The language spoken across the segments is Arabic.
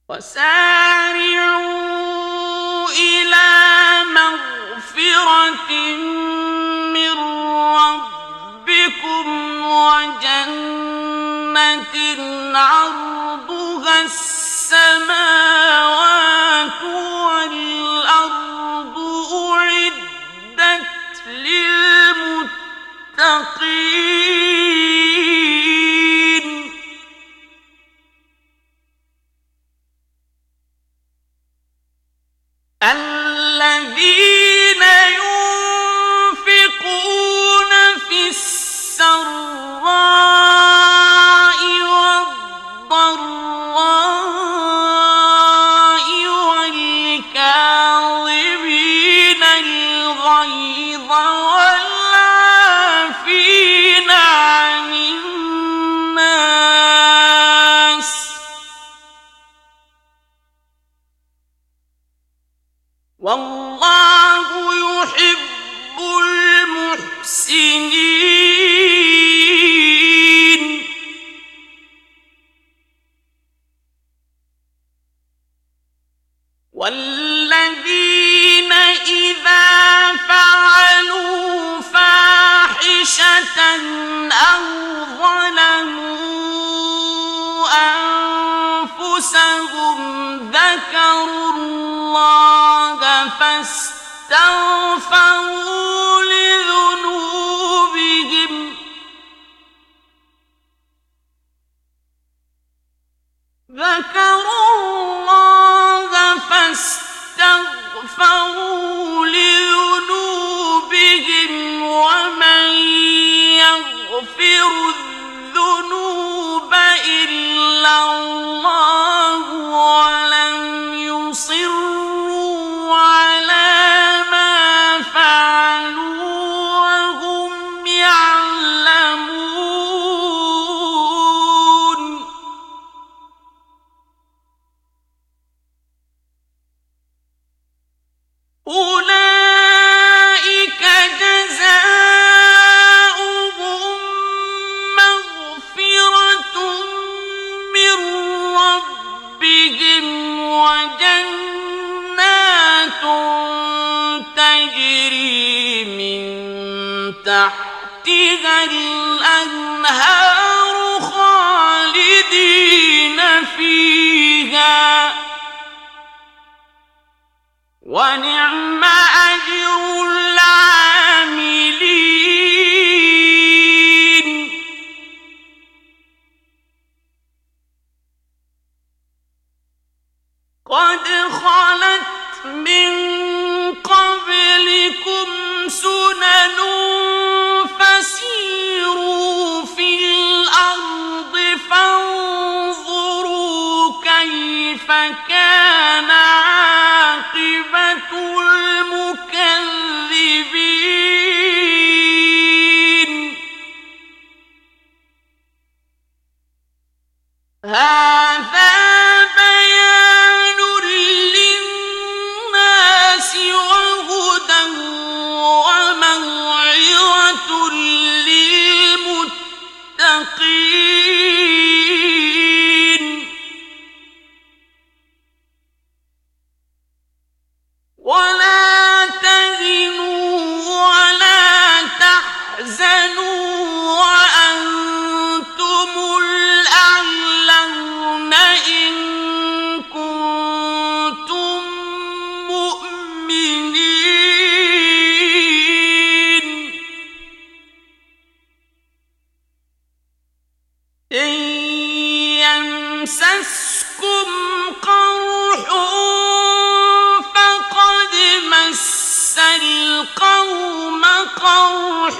وسارعوا إلى مغفرة من ربكم وجنة عرضها السماوات والأرض أعدت للمتقين الذين ينفقون في السراء والضراء والكاظمين الغيظ والعافين عن الناس والله يحب المحسنين والذين إذا فعلوا فاحشة أو ظلموا أنفسهم ذكروا الله فاستغفروا لذنوبهم ومن يغفر الذنوب إلا الله ولم يصروا على ما فعلوا وهم يعلمون أولئك جزاؤهم مغفرة من ربهم وجنات تجري من تحتها الأنهار خالدين فيها ونعم أجر العاملين قد خلت من قبلكم سنن فسيروا في الأرض فانظروا كيف كان عاقبة المكذبين هذا بيان للناس وهدى وموعظة للمتقين ولا تهنوا ولا تحزنوا وأنتم الأعلون إن كنتم مؤمنين إن يمسسكم قرح فقد مس القوم قرح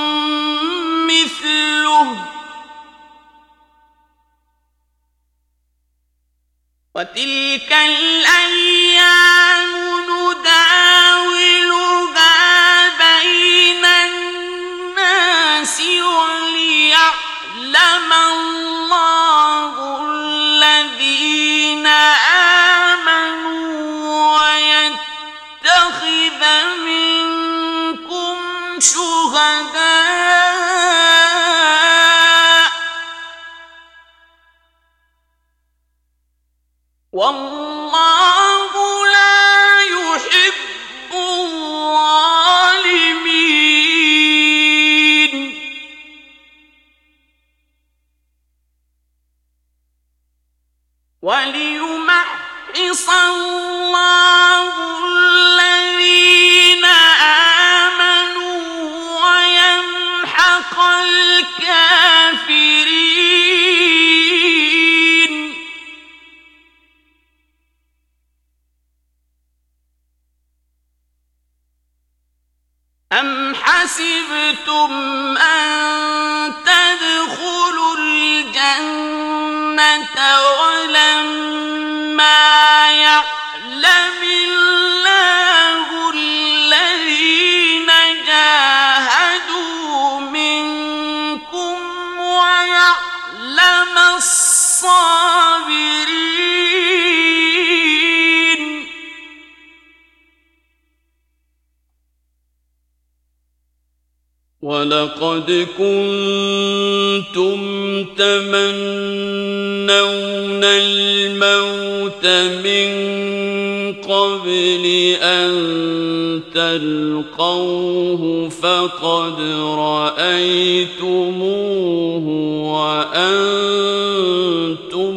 مثله وتلك الأيام نداولها بين الناس وليعلم الله الذين آمنوا ويتخذ منكم شهداء والله لا يحب الظالمين وليمحص الله الذين آمنوا ويمحق الكافرين أم حسبتم أن تدخلوا الجنة ولما يعلم الله الذين جاهدوا منكم ويعلم الصابرين ولقد كنتم تمنون الموت من قبل أن تلقوه فقد رأيتموه وأنتم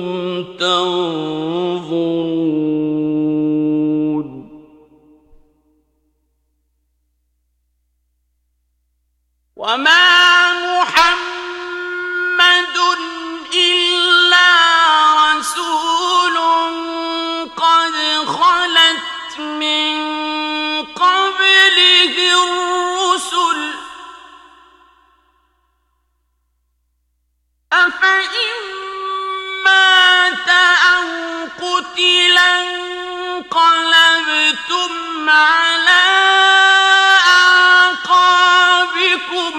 تنظرون وما محمد إلا رسول قد خلت من قبله الرسل أفإن مات أو قتلا انقلبتم على أعقابكم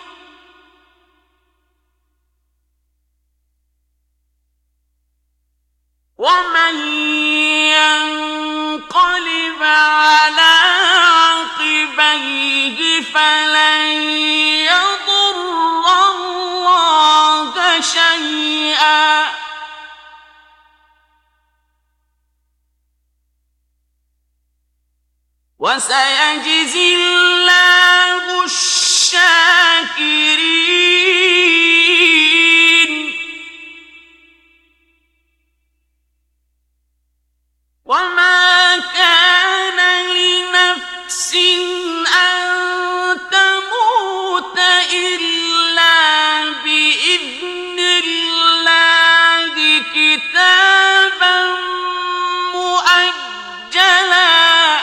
ومن ينقلب على عقبيه فلن يضر الله شيئا وسيجزي الله الشاكرين وما كان لنفس أن تموت إلا بإذن الله كتابا مؤجلا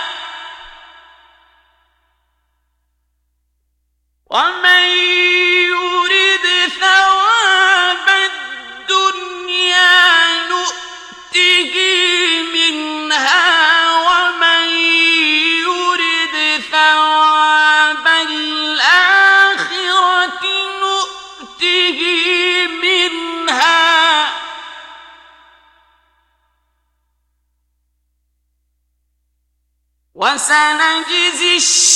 ومن يرد ثواب الدنيا نؤته منها ومن يرد ثواب الآخرة نؤته منها وسنجزي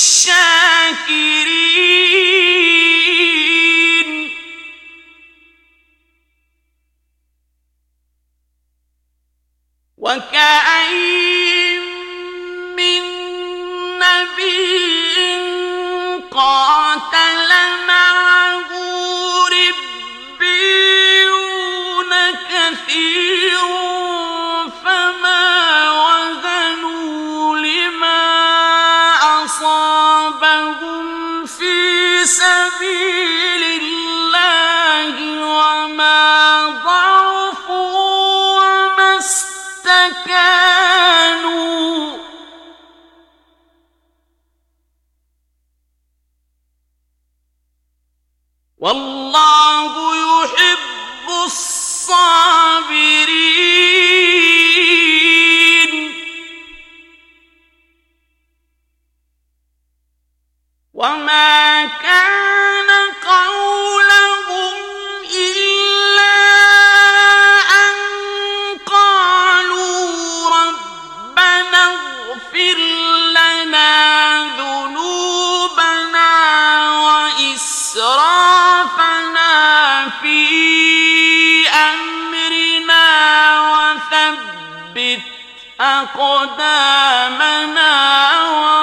الشاكرين وكأين من نبي قاتل معه ربيون كثير فما وهنوا لما أصابهم في سبيل الله وما ضعفوا وما استكانوا والله يحب الصابرين وما كان قولهم إلا أن قالوا ربنا أقدامنا